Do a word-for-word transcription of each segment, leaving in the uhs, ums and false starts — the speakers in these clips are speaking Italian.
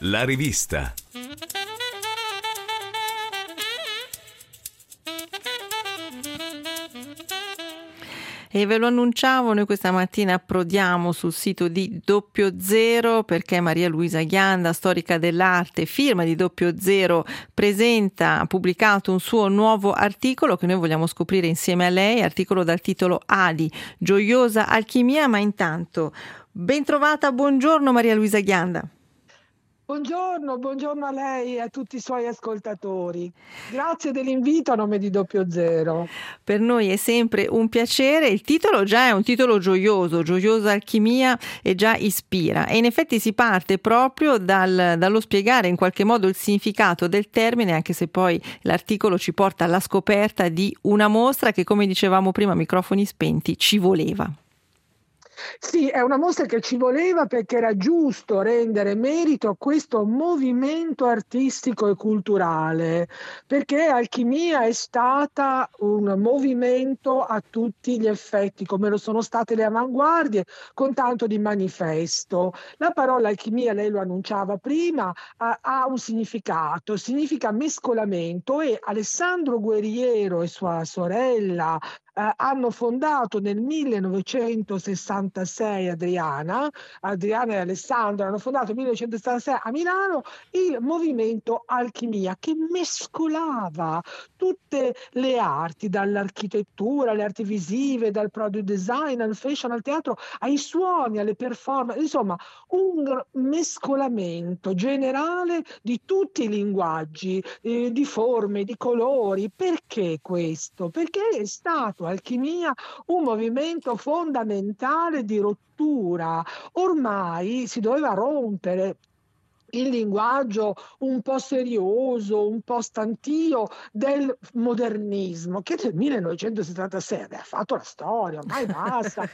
La rivista. E ve lo annunciavo, noi questa mattina approdiamo sul sito di Doppio Zero perché Maria Luisa Ghianda, storica dell'arte, firma di Doppio Zero, presenta, ha pubblicato un suo nuovo articolo che noi vogliamo scoprire insieme a lei, articolo dal titolo Adi, gioiosa alchimia, ma intanto ben trovata, buongiorno Maria Luisa Ghianda. Buongiorno, buongiorno a lei e a tutti i suoi ascoltatori. Grazie dell'invito a nome di Doppio Zero. Per noi è sempre un piacere. Il titolo già è un titolo gioioso, gioiosa alchimia, e già ispira. E in effetti si parte proprio dal, dallo spiegare in qualche modo il significato del termine, anche se poi l'articolo ci porta alla scoperta di una mostra che, come dicevamo prima, a microfoni spenti, ci voleva. Sì, è una mostra che ci voleva perché era giusto rendere merito a questo movimento artistico e culturale, perché alchimia è stata un movimento a tutti gli effetti, come lo sono state le avanguardie, con tanto di manifesto. La parola alchimia, lei lo annunciava prima, ha, ha un significato, significa mescolamento, e Alessandro Guerriero e sua sorella Uh, hanno fondato nel millenovecentosessantasei Adriana, Adriana e Alessandro hanno fondato nel millenovecentosessantasei a Milano il movimento Alchimia, che mescolava tutte le arti, dall'architettura alle arti visive, dal product design al fashion, al teatro, ai suoni, alle performance, insomma un mescolamento generale di tutti i linguaggi, eh, di forme, di colori. Perché questo? Perché è stato alchimia un movimento fondamentale di rottura. Ormai si doveva rompere il linguaggio un po' serioso, un po' stantio del modernismo, che nel millenovecentosettantasei aveva fatto la storia, ormai basta.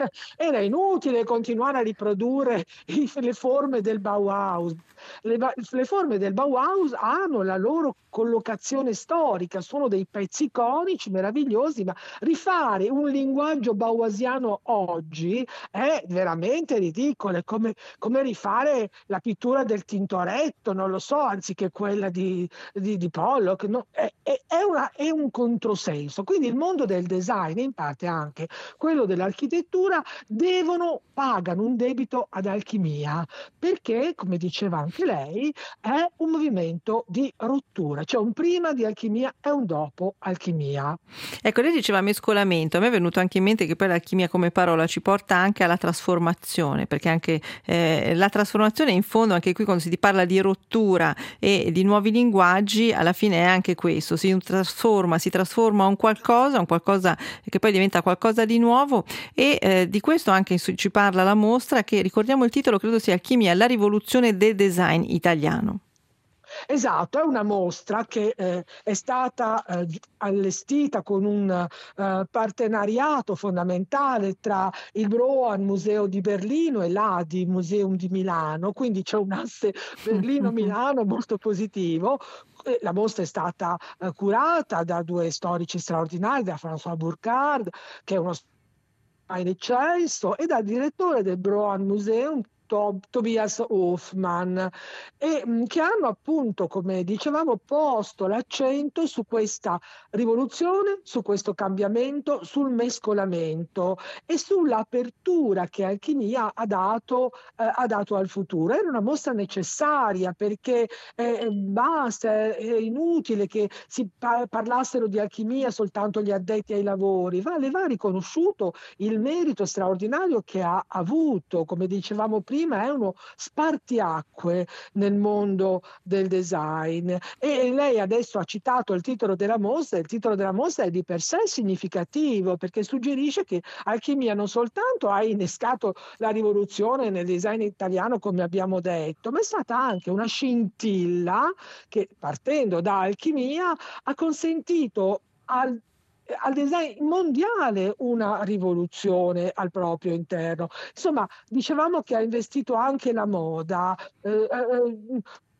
Era inutile continuare a riprodurre le forme del Bauhaus. Le, le forme del Bauhaus hanno la loro collocazione storica, sono dei pezzi iconici, meravigliosi, ma rifare un linguaggio bauhasiano oggi è veramente ridicolo, è come, come rifare la pittura del Tintoretto, non lo so, anziché quella di, di, di Pollock, no? è, è, è, una, è un controsenso. Quindi il mondo del design, in parte anche quello dell'architettura, devono, pagano un debito ad alchimia, perché, come diceva anche lei, è un movimento di rottura, cioè un prima di alchimia e un dopo alchimia. Ecco, lei diceva mescolamento, a me è venuto anche in mente che poi l'alchimia come parola ci porta anche alla trasformazione, perché anche eh, la trasformazione, in fondo, anche qui quando si parla di rottura e di nuovi linguaggi, alla fine è anche questo, si trasforma, si trasforma un qualcosa, un qualcosa che poi diventa qualcosa di nuovo, e eh, di questo anche ci parla la mostra, che ricordiamo il titolo, credo sia Alchimia, la rivoluzione del design italiano. Esatto, è una mostra che eh, è stata eh, allestita con un eh, partenariato fondamentale tra il Brohan Museo di Berlino e l'A D I Museum di Milano, quindi c'è un asse Berlino-Milano molto positivo. La mostra è stata eh, curata da due storici straordinari, da François Burkhard, che è uno in eccesso, e dal direttore del Brohan Museum, Tobias Hofmann, e mh, che hanno appunto, come dicevamo, posto l'accento su questa rivoluzione, su questo cambiamento, sul mescolamento e sull'apertura che alchimia ha dato, eh, ha dato al futuro. Era una mostra necessaria, perché eh, basta, è inutile che si pa- parlassero di alchimia soltanto gli addetti ai lavori. Va, le va riconosciuto il merito straordinario che ha avuto, come dicevamo prima, è uno spartiacque nel mondo del design. E lei adesso ha citato il titolo della mostra. Il titolo della mostra è di per sé significativo, perché suggerisce che alchimia non soltanto ha innescato la rivoluzione nel design italiano, come abbiamo detto, ma è stata anche una scintilla che, partendo da alchimia, ha consentito al al design mondiale una rivoluzione al proprio interno. Insomma, dicevamo che ha investito anche la moda, eh, eh,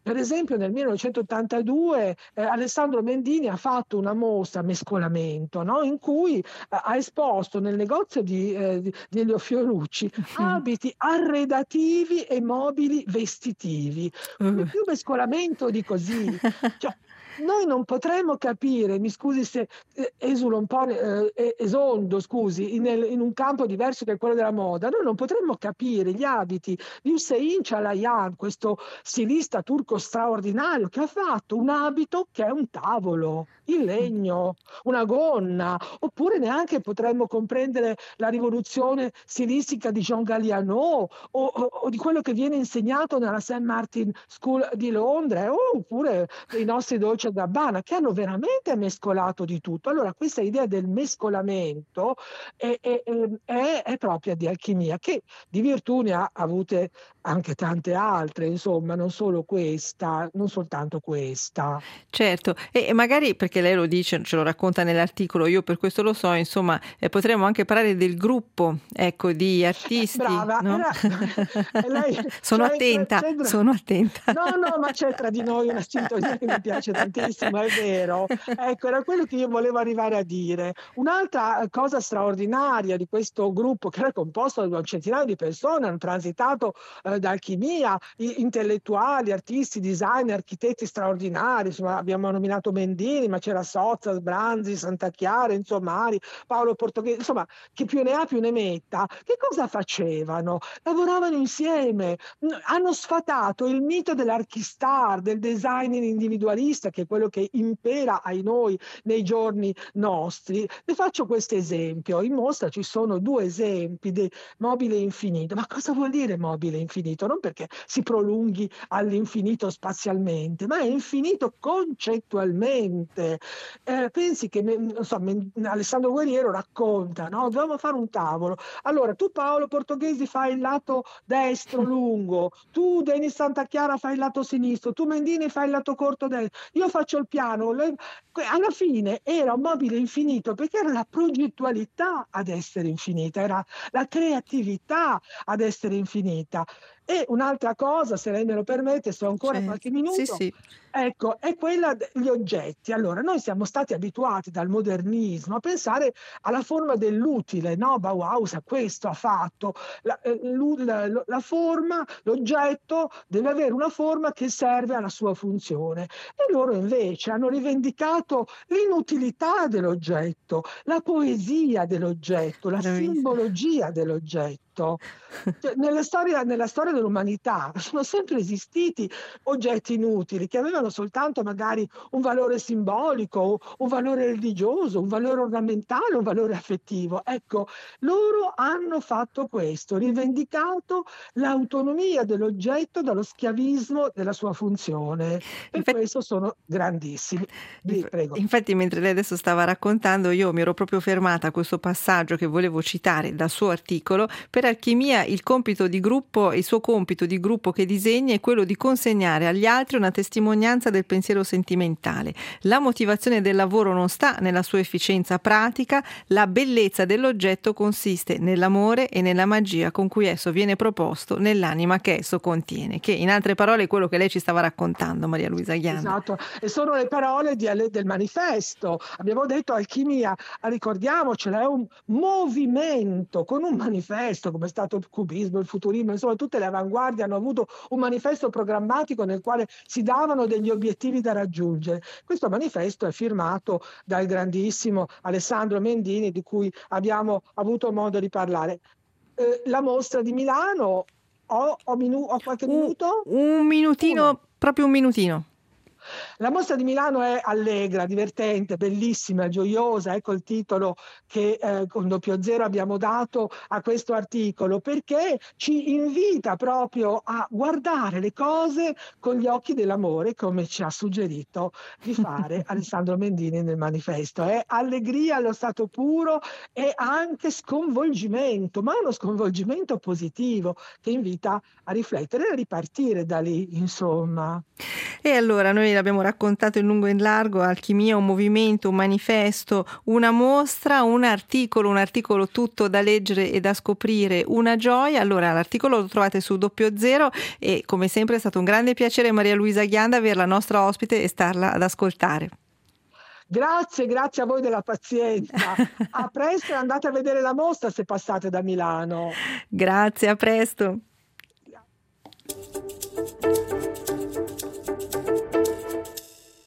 per esempio nel millenovecentottantadue eh, Alessandro Mendini ha fatto una mostra Mescolamento, no? In cui eh, ha esposto nel negozio di, eh, di, di Elio Fiorucci abiti arredativi e mobili vestitivi. Uh. Più mescolamento di così. Cioè, noi non potremmo capire, mi scusi se eh, esulo un po', eh, esondo, scusi, in, in un campo diverso che quello della moda, noi non potremmo capire gli abiti di Hüseyin Çalayan, questo stilista turco straordinario, che ha fatto un abito che è un tavolo in legno, una gonna, oppure neanche potremmo comprendere la rivoluzione stilistica di Jean Galliano o, o, o di quello che viene insegnato nella Saint Martin School di Londra, oppure i nostri Dolce e Gabbana, che hanno veramente mescolato di tutto. Allora questa idea del mescolamento è, è, è, è propria di alchimia, che di virtù ne ha avute anche tante altre, insomma, non solo questa, non soltanto questa. Certo, e magari perché lei lo dice, ce lo racconta nell'articolo, io per questo lo so, insomma, eh, potremmo anche parlare del gruppo, ecco, di artisti. Brava, no? era, lei sono c'entra, attenta, c'entra. sono attenta. No, no, ma c'è tra di noi una sintonia che mi piace tantissimo, è vero. Ecco, era quello che io volevo arrivare a dire. Un'altra cosa straordinaria di questo gruppo, che era composto da un centinaio di persone, hanno transitato eh, da alchimia, intellettuali, artisti, designer, architetti straordinari, insomma, abbiamo nominato Mendini, ma c'era Sozza, Sbranzi, Santa Chiara, insomma, Paolo Portoghese, insomma, chi più ne ha più ne metta. Che cosa facevano? Lavoravano insieme, hanno sfatato il mito dell'archistar, del designer individualista, che è quello che impera ai noi nei giorni nostri. Vi faccio questo esempio. In mostra ci sono due esempi di mobile infinito. Ma cosa vuol dire mobile infinito? Non perché si prolunghi all'infinito spazialmente, ma è infinito concettualmente. Eh, pensi che non so, Alessandro Guerriero racconta, no? Dobbiamo fare un tavolo. Allora, tu Paolo Portoghesi fai il lato destro lungo, tu Denis Santachiara fai il lato sinistro, tu Mendini fai il lato corto destro, io faccio il piano. Lei... Alla fine era un mobile infinito perché era la progettualità ad essere infinita, era la creatività ad essere infinita. E un'altra cosa, se lei me lo permette, sto ancora Certo. qualche minuto, Sì, sì. ecco, è quella degli oggetti. Allora, noi siamo stati abituati dal modernismo a pensare alla forma dell'utile, no? Bauhaus a questo ha fatto, la, la, la, la forma, l'oggetto deve avere una forma che serve alla sua funzione. E loro invece hanno rivendicato l'inutilità dell'oggetto, la poesia dell'oggetto, la Bravissima. simbologia dell'oggetto. Cioè, nella storia, nella storia dell'umanità sono sempre esistiti oggetti inutili che avevano soltanto magari un valore simbolico, un valore religioso, un valore ornamentale, un valore affettivo. Ecco, loro hanno fatto questo, rivendicato l'autonomia dell'oggetto dallo schiavismo della sua funzione. Per Infatti, questo sono grandissimi. Vi prego. Infatti, mentre lei adesso stava raccontando, io mi ero proprio fermata a questo passaggio che volevo citare dal suo articolo. Per alchimia il compito di gruppo, il suo compito di gruppo che disegna è quello di consegnare agli altri una testimonianza del pensiero sentimentale. La motivazione del lavoro non sta nella sua efficienza pratica, la bellezza dell'oggetto consiste nell'amore e nella magia con cui esso viene proposto nell'anima che esso contiene, che in altre parole è quello che lei ci stava raccontando, Maria Luisa Ghianda. Esatto, e sono le parole di, del manifesto. Abbiamo detto alchimia, ricordiamocelo, è un movimento con un manifesto, come è stato il cubismo, il futurismo, insomma tutte le avanguardie hanno avuto un manifesto programmatico nel quale si davano degli obiettivi da raggiungere. Questo manifesto è firmato dal grandissimo Alessandro Mendini, di cui abbiamo avuto modo di parlare. Eh, la mostra di Milano, ho, ho, minu- ho qualche un, minuto? Un minutino, Uno. Proprio un minutino. La mostra di Milano è allegra, divertente, bellissima, gioiosa, ecco il titolo che eh, con doppio zero abbiamo dato a questo articolo, perché ci invita proprio a guardare le cose con gli occhi dell'amore, come ci ha suggerito di fare Alessandro Mendini nel manifesto. È allegria allo stato puro e anche sconvolgimento, ma uno sconvolgimento positivo che invita a riflettere e a ripartire da lì, insomma. E allora noi l'abbiamo raccontato in lungo e in largo, Alchimia, un movimento, un manifesto, una mostra, un articolo, un articolo tutto da leggere e da scoprire, una gioia. Allora, l'articolo lo trovate su Doppio Zero e come sempre è stato un grande piacere, Maria Luisa Ghianda, averla nostra ospite e starla ad ascoltare. Grazie, grazie a voi della pazienza. A presto e andate a vedere la mostra se passate da Milano. Grazie, a presto.